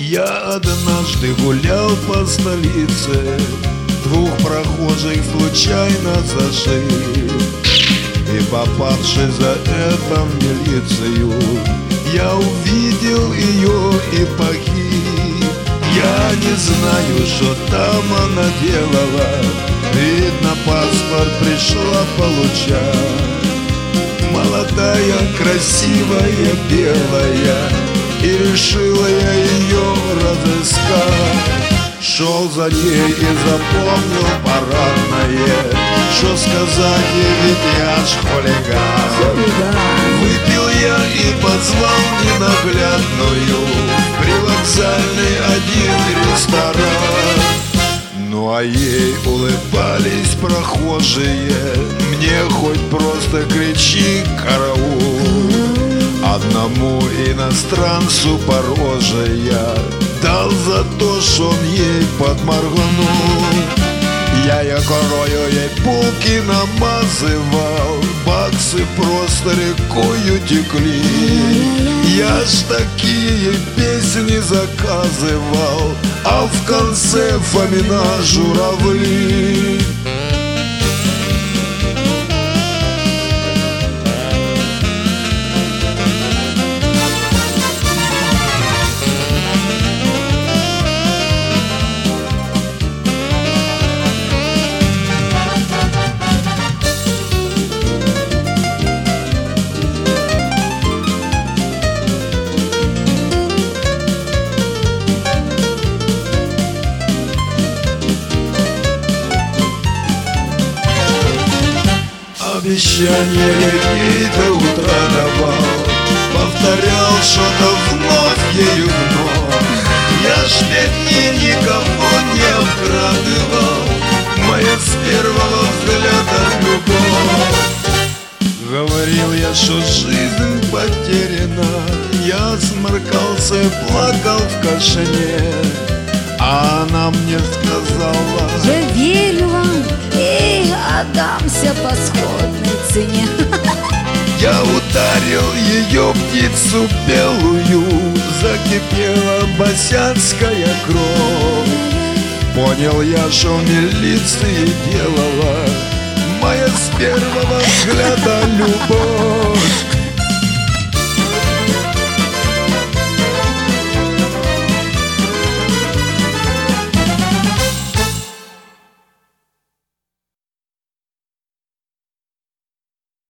Я однажды гулял по столице, двух прохожих случайно зажил. И попавший за это в милицию, я увидел ее и погиб. Я не знаю, что там она делала, видно, паспорт пришла получать. Молодая, красивая, белая, и решила я ее разыскать. Шел за ней и запомнил парадное, что сказать ей, ведь я ж хулиган. Выпил я и позвал ненаглядную в привокзальный один ресторан. Ну а ей улыбались прохожие, мне хоть просто кричи караул. Одному иностранцу по роже я дал за то, что он ей подморгнул. Я горою ей булки намазывал, баксы просто рекою текли. Я ж такие песни заказывал, а в конце Фомина журавли. Обещания ей до утра давал, повторял что-то вновь ею вновь. Я ж 5 дней никого не обкрадывал, моя с первого взгляда любовь. Говорил я, что жизнь потеряна, я сморкался, плакал в кашине, а она мне сказала: я верю вам и отдамся по сходной цене. Я ударил ее, птицу белую, закипела босянская кровь. Понял я, что в милиции делала моя с первого взгляда любовь.